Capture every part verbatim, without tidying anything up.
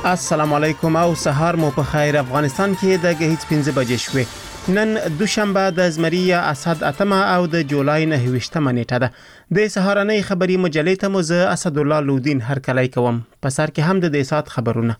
السلام علیکم او سهار مو په خیر. افغانستان کې د هیڅ پنځه بجې شوې. نن دوشنبه د زمری اسد اتمه او د جولای نه ویشتمه نیټه ده. د سهارنۍ خبري مجلې ته مو زه اسد الله لودین هرکلی کوم. په سر کې هم د دې سات خبرونه.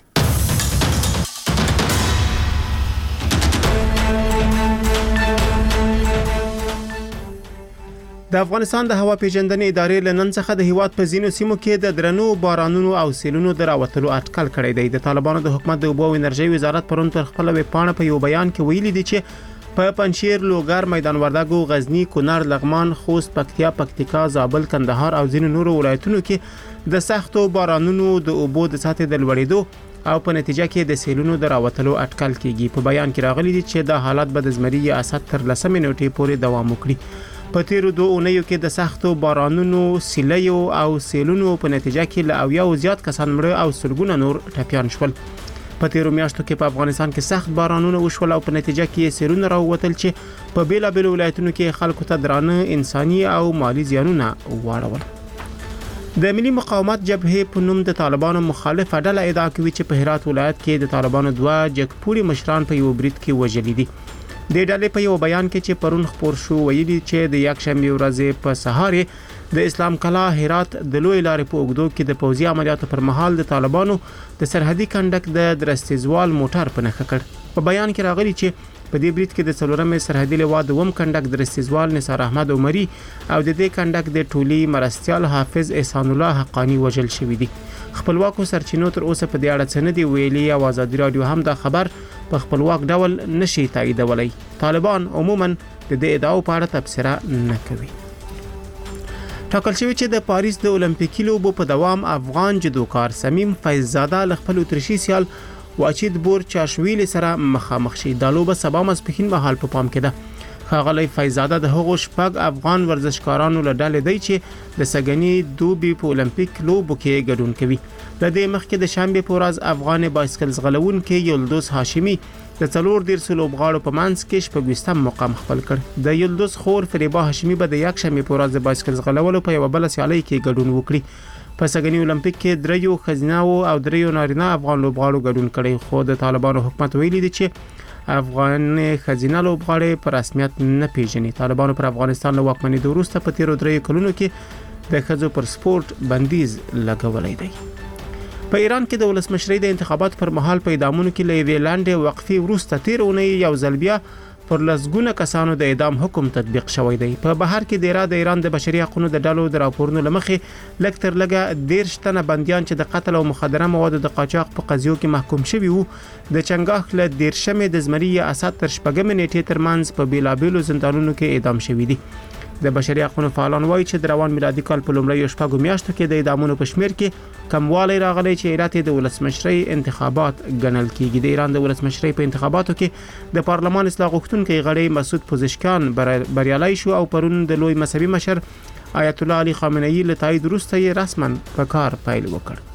د افغانستان د هوا پیژندنې ادارې لنن څخه د هیواد په ځینو سیمو کې د درنو بارانونو او سیلونو دراوتلو اټکل کړی دی. د طالبانو د حکومت د اوبو او انرژي وزارت پرون پر خپل ویب پاڼه په یو بیان کې ویلي دی چې په پنشیر، لوګر، میدان وردګو، غزنی، کونړ، لغمان، خوست، پکتیا، پکتیکا، زابل، کندهار او ځینو نورو ولایتونو کې د سختو بارانونو د اوبو د سطح د لوړېدو او په نتیجه کې د سیلونو دراوتلو اټکل کیږي. په بیان کې راغلي دي چې د حالت به د زمری اسد تر لسمې نیټې پورې دوام وکړي. په تیرو دوه اونیو کې د سختو بارانونو، سیلیو او سیلونو په نتیجه کې له اویا او زیات کسان مړه او سلګونه نور ټپیان شول. په تیرو میاشتو کې په افغانستان کې سخت بارانونه وشول او په نتیجه کې سیلونه راووتل چې په بیلابیلو ولایتونو کې خلکو ته درانه انساني او مالی زیانونه واړول. د ملي مقاومت جبهې په نوم د طالبانو مخالفه ډله ادعا کوي چې په هرات ولایت کې د طالبانو دوه جګپوري مشران په یو برید کې وژل دي. د ډلې په یو بیان کې چې پرون خبر شو ویلي چې د یکشنبه ورځې په سهار د اسلام کلا هرات د لوی لارې په اوږدو کې د پوځي عملیاتو پر مهال د طالبانو د سرحدي کنډک د درستیزوال موټر په نښه کړ. په بیان کې راغلي چې په دې برید کې د څلورمې سرحدي لوا د وم کنډک درستیزوال نثار احمد عمري او د دې کنډک د ټولي مرستيال حافظ احسان الله حقانی وژل شوی دي. خپلواکو سرچینو تر اوسه په دې اړه څه نه دی ویلي او آزادي رادیو هم دا خبر په خپلواک ډول نشي تاییدولای. طالبان عموما د دې ادعاو په اړه تبصره نه کوي. ټاکل شوی چې د پاریس د اولمپیکي لوبو په دوام افغان جدوکار سمیم فیضزاده له خپل اتریشي سیال واچید بور چاشویل سره مخامخ شي. د لوبه سبا ماسپښین مهال په پام کې ده. ښاغلی فیضزاده د هغو شپږ افغان ورزشکارانو له ډلې دی چې د سګنی دوبي په اولمپیک لوبو کې ګډون کوي. د دې مخکې د شنبه په ورځ افغان بایسکل ځغلونکي یلدوز هاشمی د څلور دیرش لوبغاړو په منځ کې شپږویشتم مقام خپل کړ. د یلدوز خور فریبا هاشمی به د یک شنبه په ورځ د بایسکل ځغلولو په یو بل سیالي کې ګډون وکړي. په سګنی اولمپیک کې دریو ښځیناو او دریو نارینه افغان لوبغاړو ګډون کړي. خو د طالبانو حکومت ویلي دی چې افغان ښځینه لوبغاړي په رسمیت نه پیژني. طالبانو پر افغانستان له واکمنۍ وروسته په تیرو دریو کلونو کې د ښځو پر سپورت بندیز لګولای دی. په ایران کې د ولسمشرۍ د انتخاباتو پر مهال په اعدامونو کې له یوې لنډې وقفې وروسته تیر اونۍ یو ځل بیا پر لسګونه کسانو د اعدام حکم تطبیق شوی دی. په بهر کې د ایران د ایران د بشري حقوقو د ډلو د راپورونو لمخې لږ تر لږه دیرش تنه بندیان چې د قتل او مخدره موادو د قاچاق په قضیو کې محکوم شوي وو د چنګاښ له دیرشمې د زمری اسد تر شپږمې نیټې ترمنځ په بیلابیلو زندانونو کې اعدام شوي دي. د بشري حقوقو فعالان وایي چې د روان میلادي کال په لومړیو شپږو میاشتو کې د اعدامونو په شمیر کې کموالی راغلی چې علت د ولسمشرۍ انتخابات ګڼل کیږي. د ایران د ولسمشرۍ په انتخاباتو کې د پارلمان اصلاح غوښتونکي غړی مسعود پزشکیان بریالی شو او پرون د لوی مذهبي مشر آیت الله علي خامنه‌ای له تایید وروسته یې رسما په کار پیل وکړ.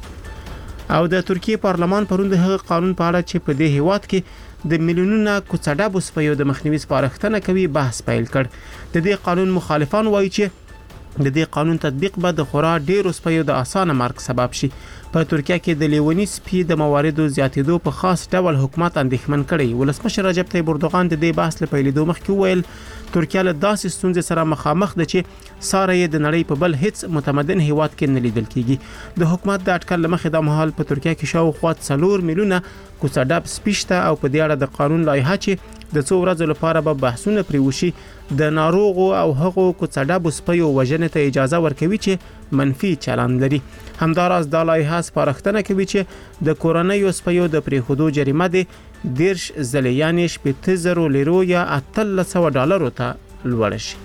او د ترکیه پارلمان پرون د هغه قانون په اړه چې په دې هیواد کې د میلیونونو کوڅډابو سپیو د مخنیوي سپارښتنه کوي بحث پیل کړ. د دې قانون مخالفان وایي چې د دې قانون تطبیق به د خورا ډیرو سپیو د اسانه مرګ سبب شي. په ترکیه کې د لیونی سپي د مواردو زیاتېدو په خاص ډول حکومت اندېښمن کړي. ولسمشر رجب طیب اردوغان د دې بحث له پیلېدو مخکې ویل ترکیه له داسې ستونزې سره مخامخ ده چې ساره یې د نړۍ په بل هیڅ متمدن هیواد کې نه لیدل کیږي. د حکومت د اټکل لمخې د مهال په ترکیه کې شاوخوا څلور میلیونه کوڅډاب سپیشته او په دې اړه د قانون لایحه چې د څو ورځې لپاره به بحثونه پرې وشي د ناروغو او هغو کوڅډابو سپیو وژنې ته اجازه ورکوي چې منفي چلند لري. همداراز دا لایحه سپارښتنه کوي چې د کورنیو سپیو د پرېښودو جریمه د دیرش ځلې یعنې شپېته زره لیرو یا اتلس سوه ډالرو ته لوړه شي.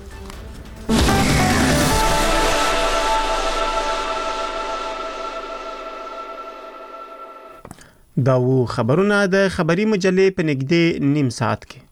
دا و خبرونه د خبري مجلې په نږدې نیم ساعت کې.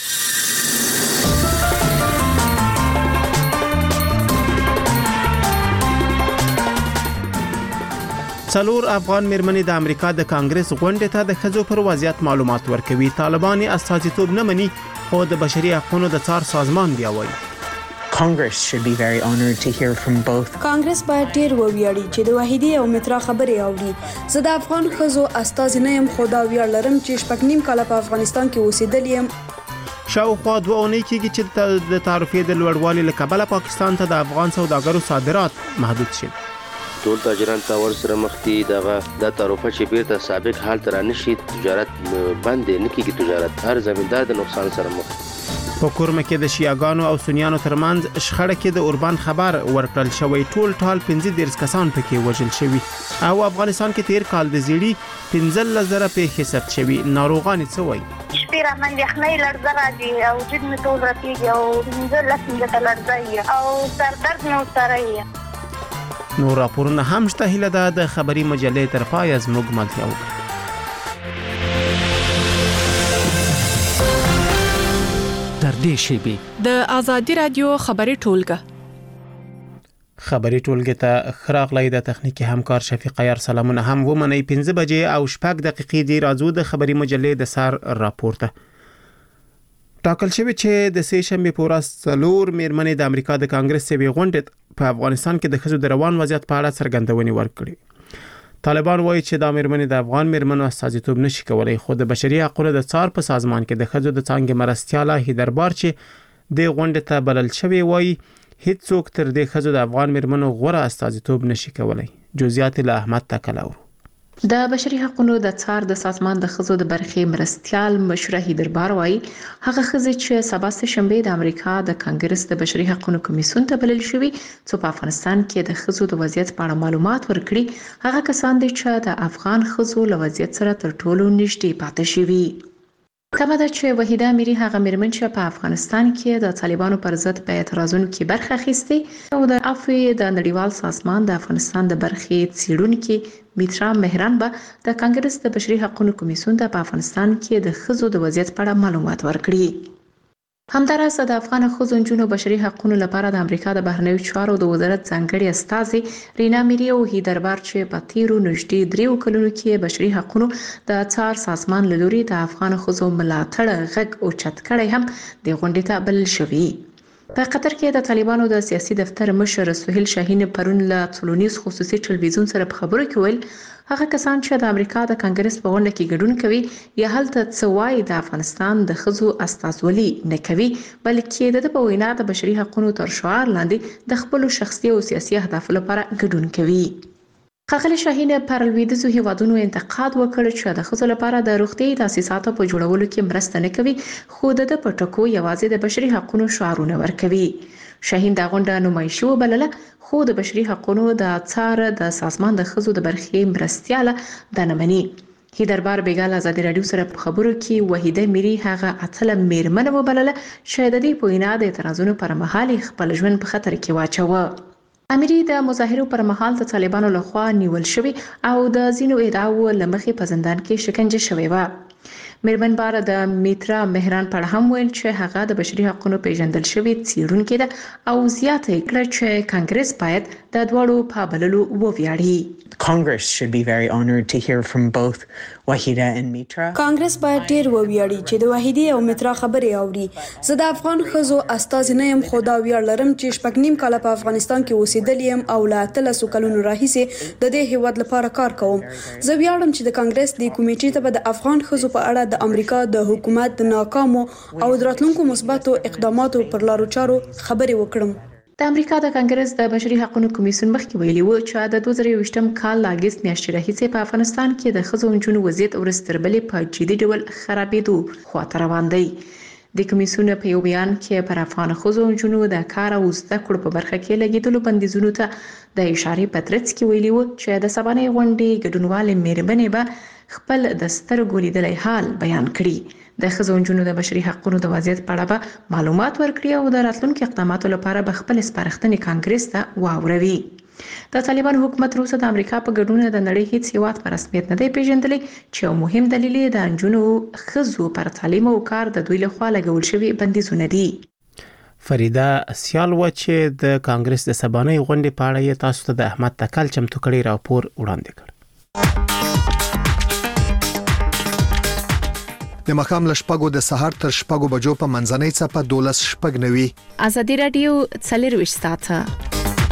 څلور افغان میرمنې د امریکا د کانګرس غونډې ته د ښځو پر وضعیت معلومات ورکوي. طالبان استازیتوب نه مني خو د بشري حقوقو د څار سازمان بیا وایي. Congress should be very honored to hear from both. کانګرس باید ډیر وویاړي چې د وحیدی او مترا خبرې اوري. زه د افغان ښځو استازی نه یم، خو دا ویاړ لرم چې شپږ نیم کاله په افغانستان کې اوسېدلی یم. شاوخوا دوه اونۍ کېږي چې د تعرفې د لوړوالي له کبله پاکستان ته د افغان سوداګرو صادرات محدود شي. ټول تاجران تاور سره مخ دي. دغه د تعرفه چې بیرته سابق حال ته رانشي، تجارت بند نه کیږي. تجارت هر زمیندار د نقصان سره مخ. په کورمه کې د شیعاګانو او سنیانو ترمنځ شخړه کې د اوربان خبر ورکړل شوی. ټول ټال پنځه دیرش کسان پکې وژل شوي او افغانستان کې تیر کال د زیړي پنځلس زره پیښې ثبت شوي. ناروغان څه وایي؟ شپې را باندې یخنۍ لړزه راځي او جد مې ټول راپېږي او پنځلس منټه لړزه او سردرد مې ورسره وي. نور راپورونه هم شته. هیله ده د خبري مجلې تر پایه زموږ ملتیا وکړي. در دې شیبي د آزادي رادیو خبري ټولګه خبري ټولګه ته خراغلی د تخنیکی همکار شفیق عیار سلامونه هم ومني. پنځه بجې او شپږ دقیقې دی راځو د خبري مجلې د سار راپورته. ټاکل شوی چې د سې شنبه په ورځ څلور میرمنې د امریکا د کانګرس سیوی غونډې په افغانستان کې د ښځو د روان وضعیت په اړه څرګندونې ورکړي. طالبان وایي چې د میرمنې د افغان میرمنو استازیتوب نشي کولای، خو د بشري حقوقو د څار په سازمان کې د ښځو د څانګې مرستیاله هیدربار چې د غونډې ته بلل شوی وایي هیڅ څوک تر دې ښځو د افغان میرمنو غوره استازیتوب نشي کولای. جزئیات له احمد تکلاو. د بشري حقوقو د څار د سازمان د ښځو د برخې مرستيال مشره هیدربار وایي هغه ښځې چې سبا سه شنبه د امریکا د کانګرس د بشري حقوقو کمیسیون ته بلل شوی چې په افغانستان کې د ښځو د وضعیت په اړه معلومات ورکړي، هغه کسان دي چې د افغان ښځو له وضعیت سره تر ټولو نږدې پاتې شوي. کمه ده چې وحیده امیری هغه میرمن چې په افغانستان کې د طالبانو پر ضد په اعتراضونو کې برخه اخیستې او د عفو د نړیوال سازمان د افغانستان د برخې څیړونکو میترا مهران به د کانګرس د بشري حقوقو کمیسیون ته په افغانستان کې د ښځو د وضعیت په اړه معلومات ورکړي. همدارس د افغان ښځو جنونو بشري حقوقو لپاره د امریکا د بهرنیو چارو د وزارت ځانګړي استازي رینا میری او هیدربار چې په تیرو نږدې دریو کلونو کې بشري حقوقو د څار سازمان له لوري د افغان ښځو ملاتړ غږ او چت کړي هم د غونډې ته بلل شوی. په قطر کې د طالبانو د سیاسي دفتر مشر سهیل شاهین پرون له ټولنیز خصوصي ټلویزیون سره په خبرو کې ویل هغه کسان چې د امریکا د کانګرس په غونډه کې ګډون کوي یا هلته څه وایي د افغانستان د ښځو استازولي نه کوي، بلکې د په وینا د بشري حقوقو تر شعار لاندې د خپل شخصي او سیاسي اهدافو لپاره ګډون کوي. ښاغلي شاهین پر لویدیځو هیوادونو انتقاد وکړ چې د ښځو لپاره د روغتي تاسیساتو په جوړولو کې مرسته نه کوي، خو د پټکو یوازې د بشري حقوقو شعارونه ورکوي. شاهین د غونډه نمایشي وبلله، خو د بشري حقوقو د څار د سازمان د ښځو د برخې مرستياله د نمنې. هیدربار بیګال ازادي رادیو سره په خبرو کې وحیده میری هغه اتله میرمن وبلله چې د دې په وینا د اعتراضونو پر مهال خپل ژوند په خطر کې واچوه. امیری د مظاهرو پر مهال د طالبانو لخوا نیول شوی او د زینو ادعاو لمخې په زندان کې شکنجه شوی و. میرمن بار د میترا مهران پر هم ویل چې هغه د بشري حقوقو پیژندل شوی څیړونکې ده او زیاته کړه چې کانګرس باید د دواړو په بللو وویاړي. Congress should be very honored to hear from both Wahida and Mitra. کانګرس باید ډیر وویاړي چې د وحیدی او مترا خبرې اوري. زه د افغان ښځو استازی نه یم، خو دا ویاړ لرم چې شپږ نیم کاله په افغانستان کې اوسېدلی یم او له اتلسو کلونو راهیسې د دې هیواد لپاره کار کوم. زه ویاړم چې د کانګرس د کمیټې ته به د افغان ښځو په اړه د امریکا د حکومت د ناکامو او د راتلونکو مثبتو اقداماتو پر لارو چارو خبرې وکړم. د امریکا د کانګرس د بشري حقوقو کمیسیون مخکې ویلي و چې د دوه زره یوویشتم کال له اګست میاشتې راهیسې په افغانستان کې د ښځو نجونو وضعیت ورځ تر بلې په جدي ډول خرابېدو خواته روان دی. د کمیسیون په یو بیان کې پر افغان ښځو نجونو د کار او زده کړو په برخه کې لګیدلو بندیزونو ته د اشارې په ترڅ کې ویلي و چې د سبانې غونډې ګډونوالې میرمنې به خپل د سترګو لیدلی حال بیان کړي. د ښځو نجونو د بشري حقوقو د وضعیت په اړه به معلومات ورکړي او د راتلونکو اقداماتو لپاره به خپل سپارښتنې کانګرس ته واوروي. د طالبان حکومت روسه د امریکا په ګډون د نړۍ هیڅ هیواد په رسمیت نه دی پیژندلی چې یو مهم دلیل یې د نجونو ښځو پر تعلیم او کار د دوی لخوا لګول شوي بندیزونه دي. فریده سیال و چې د کانګرس د سبانې غونډې په اړه تاسو ته د احمد تکل چمتو کړي راپور وړاندې کړ. د مخام لشپګو د سحر تر شپګو بجو په منځنۍ صفه دولس شپګ نوي. آزادي رادیو څلرويشت ساعته.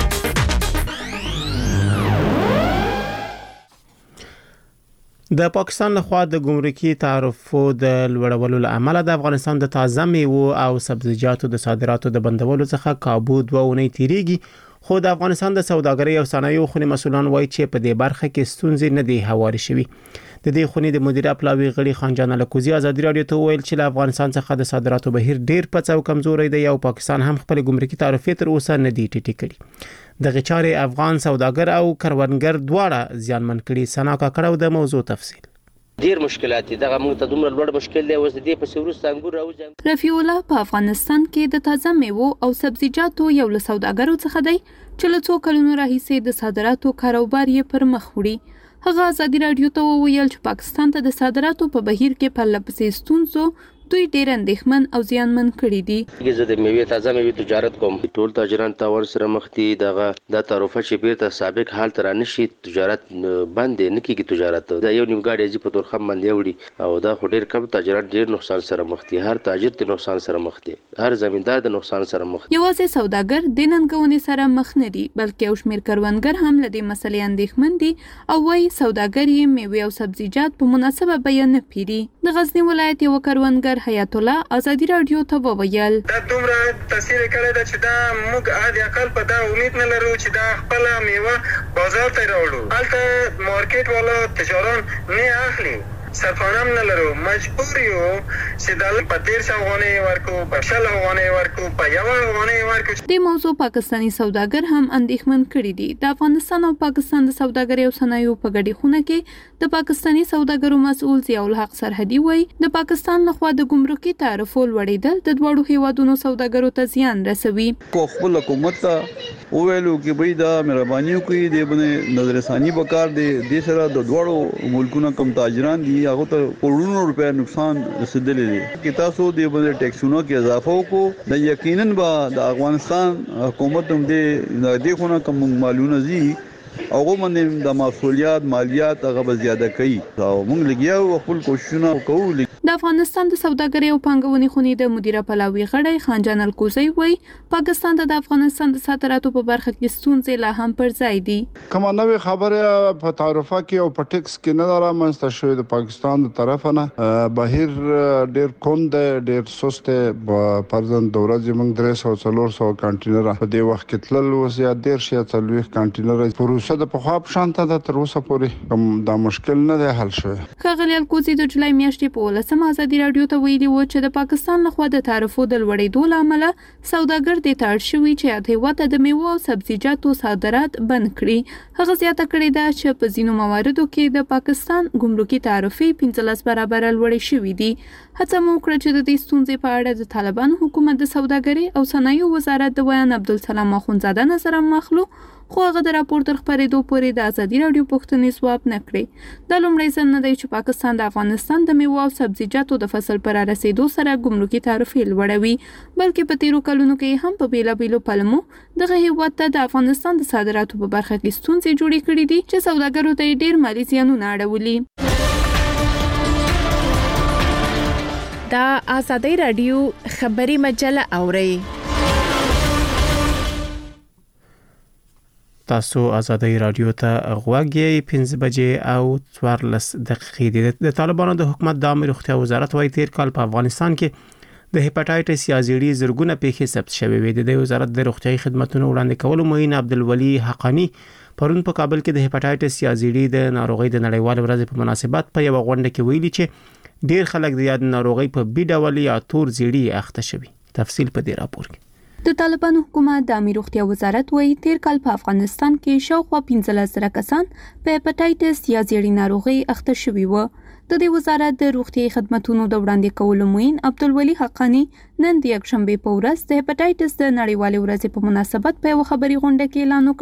د پاکستان لخوا د ګمرکي تعرفو د لوړولو لامل د افغانستان د تازه میوو او سبزیجاتو د صادراتو د بندولو څخه کابو دوه اونۍ تیریږي، خو د افغانستان د سوداګرۍ او صنایعو خونې مسولان وایي چې په دې برخه کې ستونزې نه دي هواري شوي. د دې خونې د مدیر پلاوی غړي خانجان الکوزي آزادي رادیو ته ویل چې له افغانستان څخه د صادراتو بهیر ډیر پڅ او کمزوري دی او پاکستان هم خپل ګمرکي تعرفې تر اوسه نه دي ټیټې کړي. د غچارې افغان سوداګر او کروندګر دواړه زیانمن کړي. سنا کاکړو د موضوع تفصیل. ډیر مشکلات دي، دغه موږ ته دومره لوړ مشکل دی. اوس د دې په سورست انګور راوځي. رفیع الله په افغانستان کې د تازه میوو او سبزیجاتو یو له سوداګرو څخه دی چې له څو کلونو راهیسې د صادراتو کاروبار یې پر مخ وړي. هغه آزادي رادیو ته وویل چې پاکستان ته د صادراتو په بهیر کې په لپسې ستونزو دوی ډیر اندېښمن او زیانمن کړي دي. زه د میوې تازه میوې تجارت کوم. ټول تاجران تا ور سره مخ دي. دغه د تعرفه چې بیرته سابق حالت را نشي تجارت بند نه کیږي. تجارت دا یو نیم غاډي چې په تور خم باندې وړي او دا ډیر کم تاجران ډیر نقصان سره مخ دي. هر تاجر د نقصان سره مخ دي، هر زمیندار د نقصان سره مخ دي. یوازې سوداګر د ننګونې سره مخ نه دي بلکې او شمیر کروندګر هم له دې مسلې اندېښمن دي او وايي سوداګر یې میوې او سبزیجات په مناسبه بیان نه پیري. د غزنی ولایت یو کروندګر حیات الله آزادی رادیو ته وویل دا دومره تاثیر کړی دا چې دا موږ عادي عقل په دا امید نه لرو چې دا خپل میوه بازار ته راوړو. هلته مارکیټ والا تجاران نه اخلي، سرفانم نه لرو، مجبور یو چې دا په تیر څنګه ورکو په شل افغانۍ ورکو په یو افغانۍ ورکو. د موضوع پاکستانی سوداګر هم اندېښمن کړي دي. د افغانستان او پاکستان د سوداګرۍ او صنایعو په ګډي خونه کې د پاکستانی سوداګرو مسؤل ضیاء الحق سرحدي وایي د پاکستان لخوا د ګمرکي تعرفو لوړېدل د دوړو هیوادونو سوداګرو ته زیان رسوي. کو خپل حکومت ته وویلو کې به دا مهرباني کوي د باندې نظر ثاني وکړ د دې سره د دوړو ملکونو کم تاجران دي هغه ته کروڑونو روپیا نقصان رسیدلی دی. کې تاسو د باندې ټیکسونو کې اضافه وکړو د یقینا به د افغانستان حکومت هم دې د خونه کوم مالونه زی هغه باندې د مسولیت مالیات هغه به زیاته کوي او موږ لګیاو خپل کوششونه کوو. د افغانستان د سوداګرۍ او پانګونې خونې د مدیر پلاوی غړی خانجان الکوزي وایي پاکستان د افغانستان د صادراتو په برخه کې ستونزې لا هم پر ځای دي. کومه نوې خبره په تعرفه کې او په ټیکس کې نه رامنځته شوې د پاکستان د طرف نه بهیر ډیر کند ډیر سست پرځن د ورځې موږ درې سوه څلور سوه کانټینر په دې وخت کې تلل اوس یا ډیر شي څلوېښت کانټینر پروسه د پخوا په شان ته تر اوسه پورې کوم دا مشکل نه دی حل شوی. ښاغلي الکوزي د جولای میاشتې په ولسمه آزادي رادیو ته ویلي و چې د پاکستان لخوا د تعرفو د لوړېدو له امله سوداګر دې ته اړ شوي چې یاد هېواد ته د میوو او سبزیجاتو صادرات بند کړي. هغه زیاته کړې ده چې په ځینو مواردو کې د پاکستان ګمرکي تعرفې پنځلس برابره لوړې شوي دي. هڅه مو وکړه چې د دې ستونزې په اړه د طالبانو حکومت د سوداګرۍ او صنایعو وزارت د بیان عبدالسلام اخوندزاده نظر مخلو خو هغه د راپور تر خپرېدو پورې د آزادي رادیو پوښتنې ځواب نه کړې. دا لومړی ځل نه دی چې پاکستان د افغانستان د میوو او سبزیجاتو د فصل پر رسیدو سره ګمرکي تعرفې لوړوي بلکې په تیرو کلونو کې هم په بیلابیلو پلمو دغه هیواد ته د افغانستان د صادراتو په برخه کې ستونزې جوړې کړې دي چې سوداګرو ته ډېر مالي زیانونه اړولي. دا آزادي رادیو خبري مجله اوري. تاسو آزادی رادیو ته غوږی پنځه بجې او څوارلس دقیقې دي. د طالبانو د حکومت د عامه روغتیا وزارت وايي تیر کال په افغانستان کې د هپاتایټس یا زیړی زرګونه پیښې ثبت شوې وې. د وزارت د روغتیاي خدماتو وړاندې کولو معین عبدالولي حقانی پرون په کابل کې د هپاتایټس یا زیړی د ناروغۍ د نړیوال ورځ په مناسبت په یو غونډه کې ویلي چې ډیر خلک د یاد ناروغۍ په بي ډول یا تور زیړی اخته شوي. تفصیل په دې راپور کې. د طالبانو حکومت د عامه روغتیا وزارت وایي تیر کال په افغانستان کې شاوخوا پنځلس زره کسان په هپاتایټس یا زیړی ناروغۍ اخته شوي وو. د دې وزارت د روغتیاي خدماتو د وړاندې کولو معین عبدالولي حقانی نن د یکشنبه په ورځ د هپاتایټس د نړیوالې ورځې په مناسبت په یو خبري غونډه کې اعلان وکړ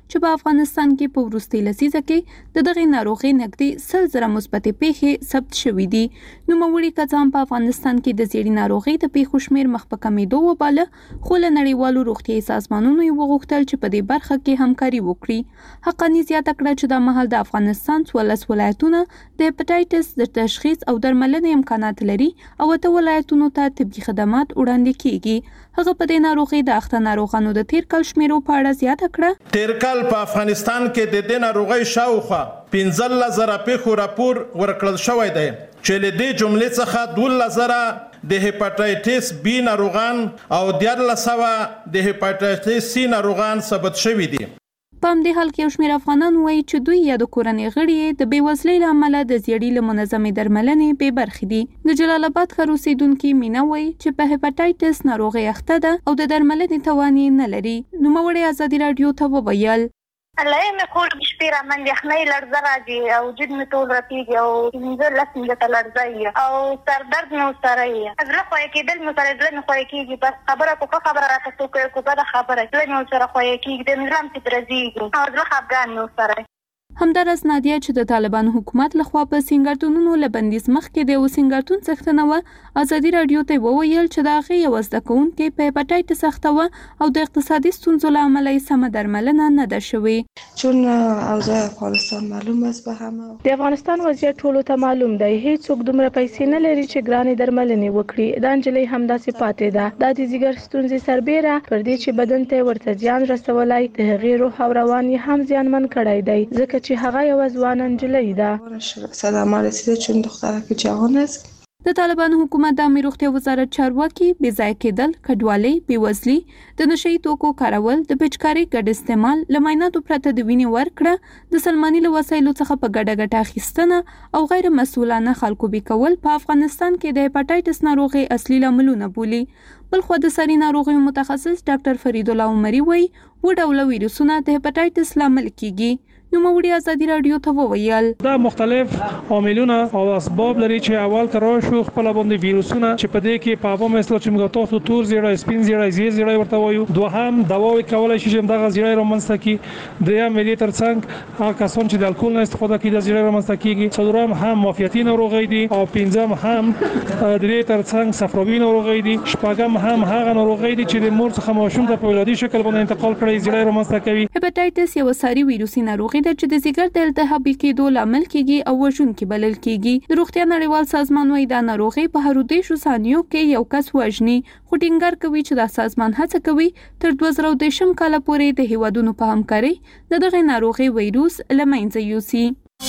چې په افغانستان کې په وروستي لسیزه کې د دغه ناروغي نږدې سل زره مثبتې پیښې ثبت شوې دي. نوموړي کسان په افغانستان کې د زیړی ناروغي د پیښو شمېر مخ په کمیدو وباله، خو له نړیوالو روغتیايي سازمانونو یې وغوښتل چې په دې برخه کې همکاري وکړي. حقانی زیاته کړه چې د مهال د افغانستان څوارلس ولایتونه د هپاتایټس د تشخیص او درملنې امکانات لري او ته ولایتونو ته طبي خدمات وړاندې کیږي. هغه په دې ناروغي د اخته ناروغانو د تیر کال شمیرو په اړه زیاته کړه. تیر کال په افغانستان کې د دې ناروغي شاوخوا پنځه زره پیښو راپور ورکړل شوی دی چې له دې جملې څخه دولس زره د هپاتایټس بی ناروغان او دیارلس سوه د هپاتایټس سی ناروغان ثبت شوي دي. په همدې حال کې یو شمېر افغانان وایي چې دوی یا د کورنۍ غړي د بېوزلۍ له امله د زیړي له منظمې درملنې بې برخې دي. د جلال آباد ښار اوسېدونکي مینا وایي چې په هپاتایټس ناروغي اخته ده او د درملنې توان یې نه لري. نوموړې ازادي راډیو ته وویل الله مې خور شپې را من یخنۍ لړزه راځي او جد مې ټول راپیږي او پنځه لس منټه لړزه او سر درد مې ورسره وي. زړه خوی کېدل مې سره زړه مې خوی کېږي، بس خبره کو خبره راته څوک کو بده خبره زړه مې ورسره خوی کېږي، د مې لم چې درځي او زړه خفګان مې ورسره. همدارس نادیه چې د طالبان حکومت لخوا په سنگرتونونو له بندیز مخکې د یو سنگرتون څښتنه و، ازادي راډیو ته وویل چې د هغې یو زده کوونکې په هپاتایټس اخته وه او د اقتصادي ستونزو له امله یې سمه درملنه نه ده شوې. چون اوضاع افغانستان معلوم است به همه، د افغانستان وضعیت ټولو ته معلوم دی. هیڅوک دومره پیسې نه لري چې ګرانې درملنې وکړي. دا نجلۍ همداسې پاتې ده. دا د ځیګر ستونزې سربیره پر دې چې بدن ته ورته زیان رسولی، د هغې روح او روان یې هم زیانمن کړی دی، ځکه چې هغه یو ځوان نجلۍ ده. صدمه رسیده چون دخترک جوان است. د طالبان حکومت د عامه روغتیا وزارت چارواکي بې ځای کېدل، کډوالۍ، بېوزلي، د نشهیي توکو کارول، د پچکارۍ ګډ استعمال، له معایناتو پرته د وینې ورکړه، د سلماني له وسایلو څخه په ګډه ګټه اخیستنه او غیر مسؤلانه خلکو بې کول په افغانستان کې د هپاتایټس ناروغۍ اصلي لاملونه بولي. بلخوا د ساري ناروغیو متخصص ډاکټر فرید الله عمري وایي اووه ډوله ویروسونه د هپاتایټس لامل کیږي. نوموړي ازادي راډیو ته وویل دا مختلف عاملونه او اسباب لري چې اول تر شو خپل باندې ویروسونه چې په دې کې په عوامو مثل چې موږ تاسو تور زیړی سپین زیړی زیړ زیړی ورته وایو، دوهم دواوی کولای شي چې دغه زیړی رامنځته کړي، دریم ملي ترڅنګ هغه کسان چې د الکول نه استفاده کوي د زیړی رامنځته کیږي، څلورم هم معافیتي ناروغي دي او پنځم هم درې ترڅنګ صفراوي ناروغي دي، شپږم هم هغه ناروغي دي چې د مور څخه ماشوم ته په ولادي شکل باندې انتقال کړي زیړی رامنځته کوي. هپاتایټس یو ساري ویروسي ناروغي ده چې د ځیګر د التهابي کېدو لامل کیږي او وژونکي بلل کیږي. د روغتیا نړیوال سازمان وايي دا ناروغي په هرو دیشو ثانیو کې یو کس وژني، خو ټینګار کوي چې دا سازمان هڅه کوي تر دوه زره دېرشم کال پورې د هیوادونو په همکارۍ د دغه ناروغي ویروس له منځه یوسي.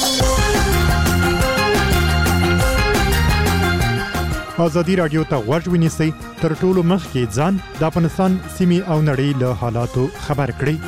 ازادي راډیو ته غوږ ونیسئ، تر ټولو مخکې ځان د افغانستان سیمې او نړۍ له حالاتو خبر کړئ.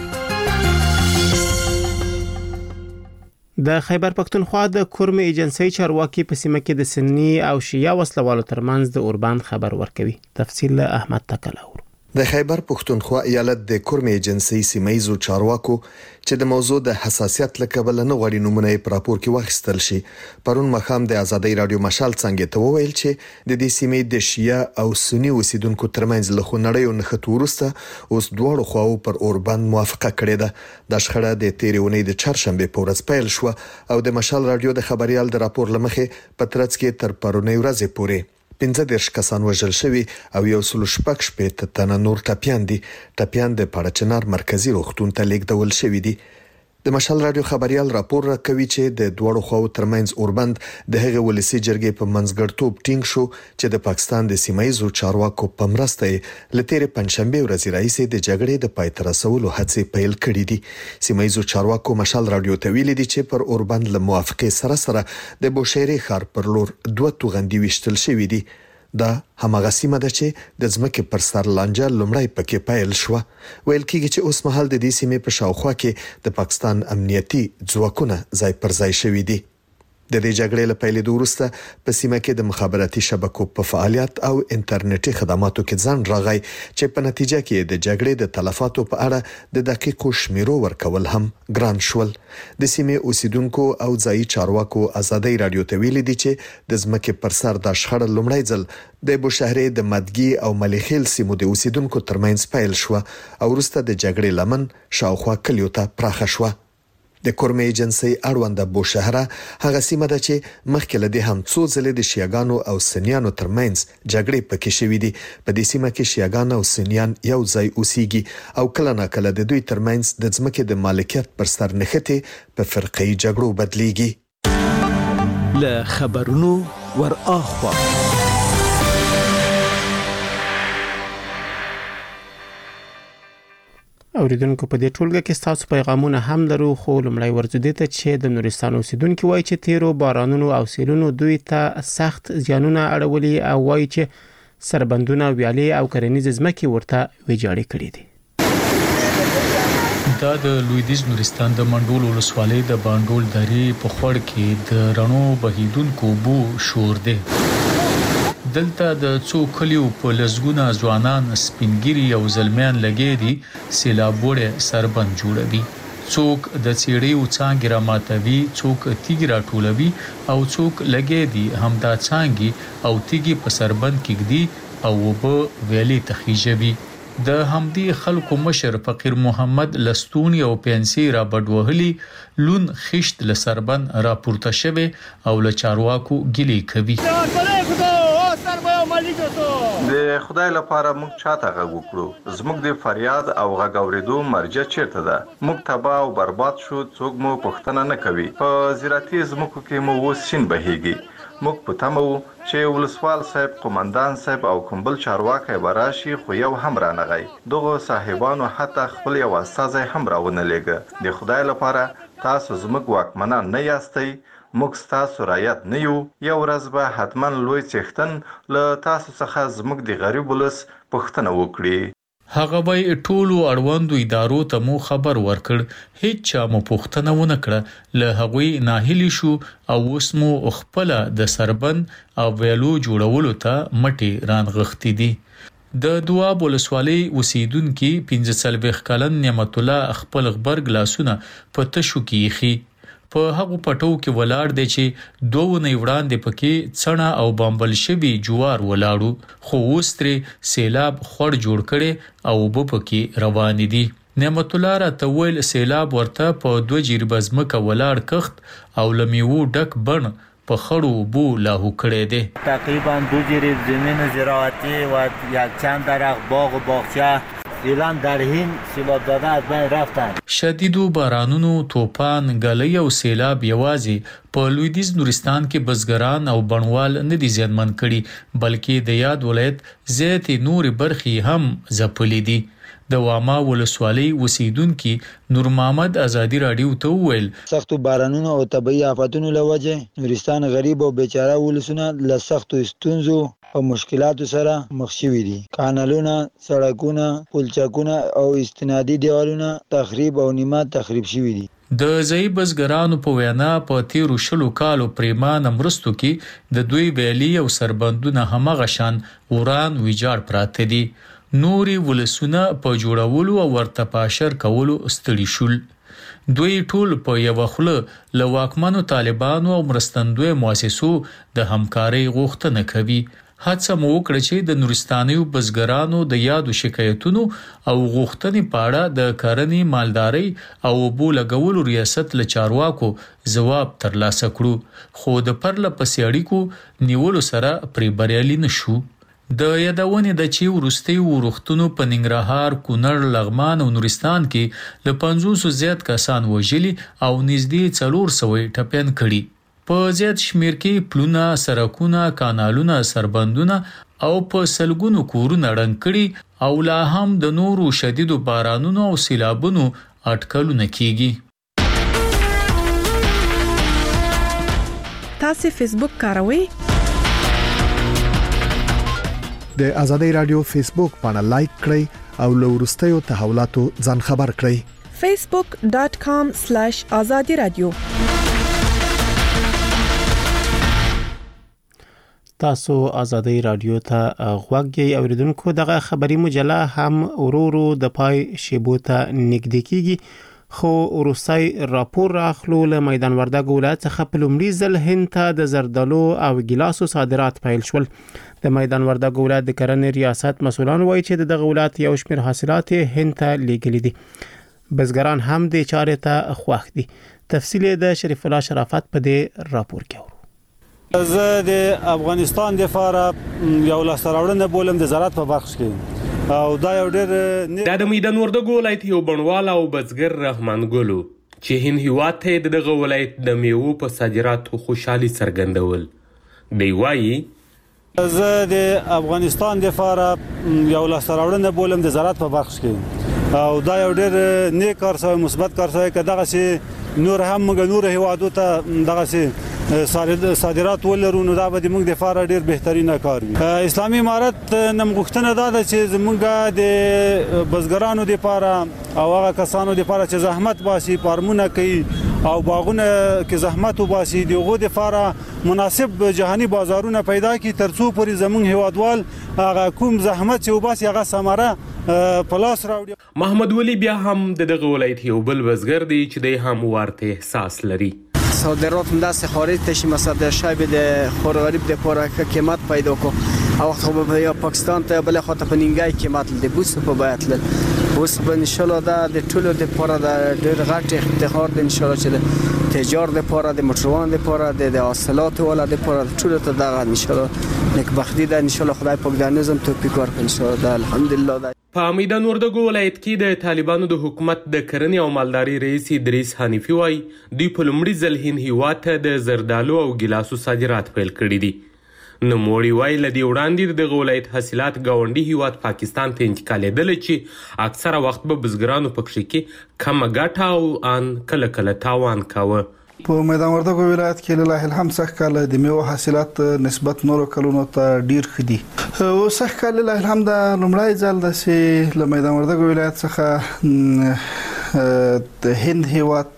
د خیبر پښتونخوا د کورم ایجنسی چارواکي په سیمه کې د سنی او شیعه وسلوالو ترمنځ د اوربند خبر ورکوي. تفصیل له احمد تکلاور. د خیبر پښتونخوا ایالت د کورم ایجنسی سیمایزو چارواکو چې د موضوع د حساسیت لکبل نه غوړي نمونه په راپور کې واخیستل شي، پرون مخام د ازادي رادیو مشال څنګه ته وویل چې د دې سیمې د شیعه او سنی اوسیدونکو ترمنځ له خنړیو نه خطورسته اوس دواړو خواو پر اوربند موافقه کړې ده. د شخړه د تیرونې د چهارشنبه په ورځ پیل شو او د مشال رادیو د خبريال د راپور لمخې په ترڅ کې تر پرونی ورځې پورې پنځه دیرش کسان وژل شوي او یو سل شپږ شپېته تنه نور ټپیان دي. ټپیان د پاړچنار مرکزی روغتون ته لیږدول شوي دي. د مشال رادیو خبريال راپور راکوي چې د دوړو خواو ترمنځ اوربند د هغه ولسی جرګې په منځګړتوب ټینګ شو چې د پاکستان د سیمایزو چارواکو په مرسته لتهره پنځشنبه ورځ راځي د جګړې د پای ته رسولو هڅې پیل کړې دي. سیمایزو چارواکو مشال رادیو ته ویلي دي چې پر اوربند له موافقه سره سره د بوشيري خار پر لور دوه توغندي وشتل شوې دي. دا همغه سیمه ده چې د ځمکې پر سر لانجه لومړی پکې پیل شو. ویل کېږي چې اوس مهال د دې سیمې په شاوخوا کې د پاکستان امنیتي ځواکونه ځای پر ځای شوي دي. د دې جګړې له پیلېدو وروسته په سیمه کې د مخابراتي شبکو په فعالیت او انټرنیټي خدماتو کې ځان راغی چې په نتیجه کې د جګړې د تلفاتو په اړه د دقیقو شمیرو ورکول هم ګران شول. د سیمې اوسیدونکو او ځایي چارواکو ازادي رادیو ته ویلي دي چې د ځمکې پر سر د شخړه لومړی ځل د بوشهرې د مدګي او مليخیل سیمو د اوسیدونکو ترمنځ پیل شو او وروسته د جګړې لمن شاوخوا کلیو ته پراخه شو. د کورمې ایجنسی اړوند بوشهره هغه سیمه ده چې مخکې له دې هم څو ځلې د شیعاګانو او سنیانو ترمنځ جګړې پکې شوې دي. په دې سیمه کې شیعاګان او سنیان یو ځای اوسېږي او کله نه کله د دوی ترمنځ د ځمکې د مالکیت پر سر نښتې په فرقي جګړو بدليږي. له خبرونو ور اخوا اوریدونکو په دې ټولګه کې تاسو پیغامونه هم لرو، خو لمړی ورځو دي ته چې د نورستان اوسیدونکو وایي چې تیرو بارانونو او سیلونو دوی ته سخت زیانونه اړولي او وایي چې سربندونه ویالې او کرنیز ځمکې ورته ویجاړې کړې دي. دا د لویدیز نورستان د منډول ولسوالۍ د باندول درې په خور کې د رڼو بهیدونکو بو شور دی. دلته د څو کلیو په لزګونه ځوانان سپینګری او زلمیان لګې دي سیلابوړې سربند جوړوي. څوک د چیړیو څانګې را ماتوي، څوک تیګ را ټولوي او څوک لګې دي همدا څانګې او تیګي په سربند کېږدي او وبو ویلي تخیجوي. د همدې خلکو مشر فقیر محمد لستونی او پنسي را بډوهلي لون خشت لسربند را پورته شوه او له چارواکو ګلې کوي. د خدای لپاره موږ چاته غږ وکړو، زموږ د فریاد او غږ اوریدو مرجع چیرته ده؟ موږ تباہ او برباد شو، څوک مو پوښتنه نه کوي. په زراعتي ځمکو کې مو اوس شین بهيږي. موږ په تمه وو چې ولسوال صاحب، قومندان صاحب او کومبل چارواکي براشي، خو یو هم رانغی. دغه صاحبانو حتی خپل یو استازی هم راونه لېږه. د خدای لپاره تاسو زموږ واکمنان نه یاستئ، موږ تاسو رایت نه یو. یو ورځ به حتما لوی څښتن له تاسو څخه زموږ د غریب ولس پوښتنه وکړي. هغه وای ټولو اړوندو ادارو ته مو خبر ورکړ، هیڅ چا مو پوښتنه ونه کړه. له هغوی ناهیلی شو او اوس مو خپل د سربند او ویلو جوړولو ته مټي رانغښتې دي. د دواب ولسوالۍ اوسیدونکو پنځه څلوېښت کلن نعمت الله خپل غبرګ لاسونه په تشو کې یخي. په هغه پټو کې ولاړ دی چې دوه نه وړاندې پکې څڼه او بامبل شوی جوار ولاړو، خو اوس ترې سیلاب خور جوړ کړي او وب پکې روان دي. نعمت الله را تویل سیلاب ورته په دوه جریبه ځمکه ولاړ کخت او لمیو ډک بن په خړو بو لاهو کړي دي. تقریبا دو جریب زمین زراعتی و یک چند درخت باغ و باغچه ایران در هین سیلاب دادن از بین رفتن. شدیدو بارانونو، توپان، ګلۍ او سیلاب یوازې په لویدیز نورستان کې بزګران او بڼوال نه دي زیانمن کړي، بلکې د یاد ولایت زیاتې نورې برخې هم ځپلې دي. د واما ولسوالۍ اوسیدونکو نور محمد ازادي رادیو ته وویل سختو بارانونو او طبيعي آفاتونو لوجه نورستان غریب او بیچاره ولسونه له سختو ستونزو او مشکلاتو سره مخ شوي دي. کانالونه، سړکونه، پلچکونه او استنادي دیوالونه تخریب او نیمه تخریب شوي دي. د ځای بزګرانو په وینا په تیرو شلو کالو پریمانه مرستو کې د دوی ویلي او سربندونه همغه شان وران ویجاړ پراته دي. نوري ولسونه په جوړولو او ورته پاشر کولو ستړي شول. دوی ټول په یو خله له واکمنو طالبانو او مرستندوی مؤسسو د همکارۍ غوښتنه کوي. هڅه مو وکړه چې د نورستانیو بزګرانو د یادو شکایتونو او غوښتنې په اړه د کرنې، مالدارۍ او اوبو لګولو ریاست له چارواکو ځواب ترلاسه کړو، خو د پرله پسې اړیکو نیولو سره پرې بریالي نشو. د یادونې د چې ورستي ورختونو په ننګرهار، کونړ، لغمان او نورستان کې له پنځوس زیات کسان وژلي او نږدې څلور سوه ټپيان کړي. په زیات شمیر کې پلونه، سړکونه، کانالونه، سربندونه او په سلګونو کورونه ړنګ کړي او لا هم د نورو شدیدو بارانونو او سیلابونو اټکلونه کیږي. تاسو فیسبوک کاروئ؟ د ازادي رادیو فیسبوک باندې لایک کړئ او له ورستیو تحولاتو ځان خبر کړئ. facebook dot com slash azadi radio تاسو آزادی رادیو ته غوږی اوریدونکو دغه خبری مجله هم ورورو د پای شیبو ته نږدې کیږي خو روسي راپور راخلو له میدان وردګ ولایت څخه په لومړي ځل هند ته د زردالو او ګیلاسو صادرات پیل شول. د میدان وردګ ولایت د کرنې ریاست مسولان وایي چې دغه ولایت یو شمېر حاصلات هند ته لیږلي دي. بزګران هم د چارې ته خوښ دي. تفصیل د شریف الله شرافت په دې راپور کې. زه د افغانستان د فاره یو لاسراوړنه بولم د زراعت په برخه کې او دا یو ډېر د میدان وردګ ولایت یو بڼوال او بزګر رحمان ګلو چې هند هیواد ته دغه ولایت د میوو په صادراتو خوشحالي څرګندول. دی وایي زه د افغانستان د فاره یو لاسراوړنه بولم د زراعت په برخه کې او دا یو ډېر نیک کار سوی مثبت کار سوی که دغه سي نور هم موږ نور هیوادو ته دغه سي صادرات ولرو نو دا به موږ د فاره ډیر بهترینه کار وي. اسلامي امارت نم غوښتنه دا ده چې موږ د بزګرانو د لپاره او هغه کسانو د لپاره چې زحمت باسي فارمونه کوي او باغونه کې زحمت وباسي دغه د لپاره مناسب جهاني بازارونه پیدا کی ترڅو پورې زموږ هیوادوال هغه کوم زحمت چې وباسي هغه ثمره پلاس راوړي. محمد ولی بیا هم دغه ولایت یو بل بزګر دی چې د هم ورته احساس لري. صادرات دست خارج تشی مصادر شای بده خور غریب ده پاره که قیمت پیدا کو او وقت خب یا پاکستان ته بل خاطر پنینگای قیمت لده بوس په بیت لد بوس به ان شاء الله ده د ټولو د پاره د ډیر غټ افتخار د ان شاء الله چې تجار د پاره د موټروان د پاره د حاصلات ولا د پاره ټولو ته دغه ان شاء الله نیک بختی ده ان شاء الله خدای پاک د نظم توفیق ورکړي ان شاء الله الحمدلله ده. په میدان وردګ ولایت کې د طالبانو د حکومت د کرنې او مالداري رئیس ادریس حنیفي وایي دوی په لومړي ځل هند هیواد ته د زردالو او ګیلاسو صادرات پیل کړي دي. نوموړي وایي له دې وړاندې دغه ولایت حاصلات ګاونډي هیواد پاکستان ته انتقالېدل چې اکثره وخت به بزګرانو پکې کې کمه ګټه او ان کله کله تاوان کاوه. په میدان وردګ ولایت کې لله الحمد څخه کال د میوه حاصلات نسبت نورو کلونو ته ډیر خدي او څخه کال لله الحمد لومړی ځل د سي له میدان وردګ ولایت څخه د هند هیواد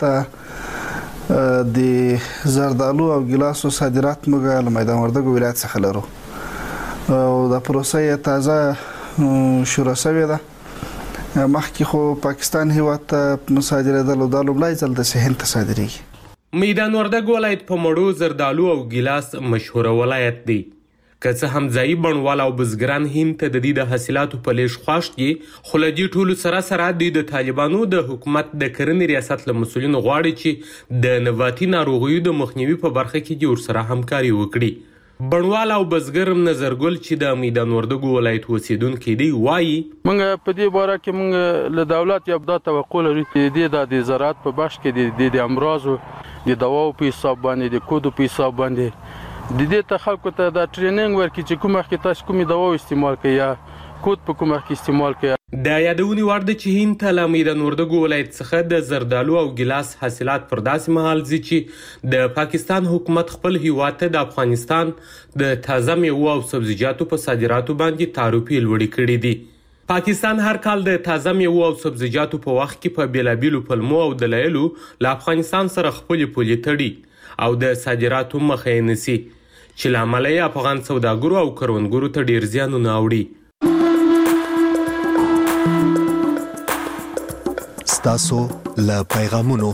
ته د زردالو او ګیلاسو صادرات موږ له میدان وردګ ولایت څخه لرو او د پروسې تازه شروع شوې ده. مخکې خو پاکستان هیواد ته صادرېدل او د لومړی ځل د هند ته صادرېږي. میدان وردګ ولایت په مړو زردالو او ګیلاس مشهور ولایت دی. که څه هم ځایي بڼوال او بزګران هند ته د دې د حاصلاتو په لیږ خوښ دي خو له دې ټولو سره سره دوی د طالبانو د حکومت د کرنې ریاست له مسؤلینو غواړي چې د نباتي ناروغیو د مخنیوي په برخه کې دې ورسره همکاري وکړي. بڼوال او بزګر نظرګل چې د میدان وردګ ولایت اوسیدونکي دی وایي موږ په دې باره کې موږ له دولت یو د توقع لرو چې د زراعت په بخش کې د امراضو د دواو په حساب باندې د کودو په حساب باندې د دې ته خلکو ته د ټریننګ ورکړي چې کوم وخت تاسو کومې دوا استعمال کوي یا کود په کوم وخت استعمال کوي. د یادونې وړ ده چې هند ته له میدان وردګ ولایت څخه د زردالو او ګیلاس حاصلات پر داسې مهال ځي چې د پاکستان حکومت خپل هیواد ته د افغانستان د تازه میوو او سبزیجاتو په صادراتو باندې تعرفې لوړې کړې دي. پاکستان هر کال د تازه میوو او سبزیجاتو په وخت کې په بیلابیلو پلمو او دلایلو له افغانستان سره خپلې پولې تړي او د صادراتو مخه یې نیسي چې له امله یې افغان سوداګرو او کروندګرو ته ډیر زیانونه اوړي. ستاسو له پیغامونو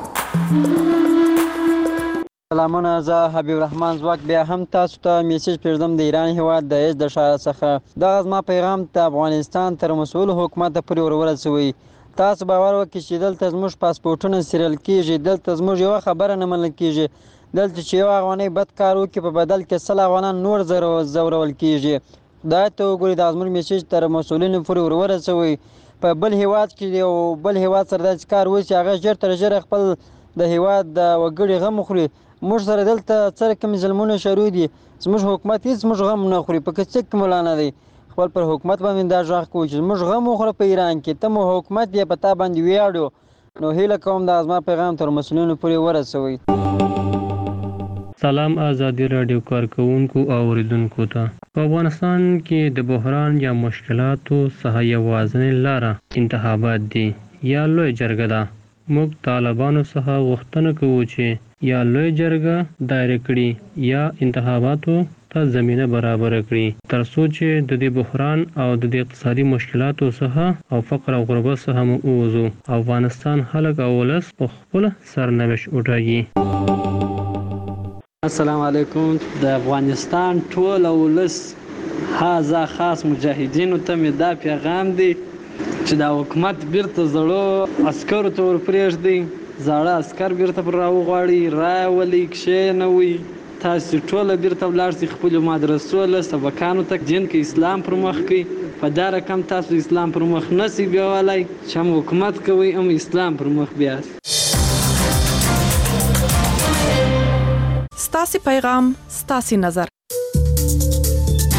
سلامونه، زه حبیب الرحمن زواک بیا هم تاسو ته میسج پرېږدم د ایران هیواد د ایز د ښار څخه. دغه زما پیغام د افغانستان تر مسؤل حکومت پورې ورورسوئ. تاسو باور وکړئ چې دلته زموږ پاسپورټونه سیریل کیږي، دلته زموږ یوه خبره نه منل کیږي، دلته چې یو افغانۍ بد کار وکړي په بدل کې سل افغانان نور ځورول کیږي. خدای ته وګورئ دا زموږ میسج تر مسؤلینو پورې ورورسوئ. په بل هیواد کې یو بل هیواد سره داسې کار وشي هغه ژر تر ژره خپل د هیواد د وګړي غم وخوري. موږ سره دلته څه کوم ظلمونه شروع دي، زموږ حکومت هېڅ زموږ غم نه خوري، په څه کې مولا نه دی. خپل پر حکومت باندې دا غږ کوو چې زموږ غم وخوره په ایران کې، ته مو حکومت یې په تا باندې ویاړو. نو هیله کوم دا زما پیغام تر مسؤلینو پورې ورسوئ. سلام آزادی رادیو کارکونکو او اوریدونکو ته. په افغانستان کې د بحران یا مشکلاتو څخه یوازینۍ لاره انتخابات دي یا لوی جرګه ده. موږ طالبانو څخه غوښتنه کوو چې یا لوی جرګه دایره کړي یا انتخاباتو ته زمينه برابر کړي تر څو چې د دې بحران او د دې اقتصادي مشکلاتو څخه او فقر او غربت څخه مو ووځو. افغانستان خلک او ولس په خپل سرنوشت وټاکي. السلام علیکم. د افغانستان ټول ولس هاذا خاص مجاهدینو ته مې دا پیغام دی چې دا حکومت بیرته زړو عسکرو ته ورپرېږدي، زاړه عسکر بیرته پر راوغواړي، راولي کښېنوي، تاسو ټول بیرته ولاړ شئ خپلو مدرسو له سبقانو ته، دین کې اسلام پر مخ کړئ. په دا رقم تاسو اسلام پر مخ نسی بیاولی چې هم حکومت کوي هم اسلام پر مخ بیاست. ستاسو پیغام ستاسو نظر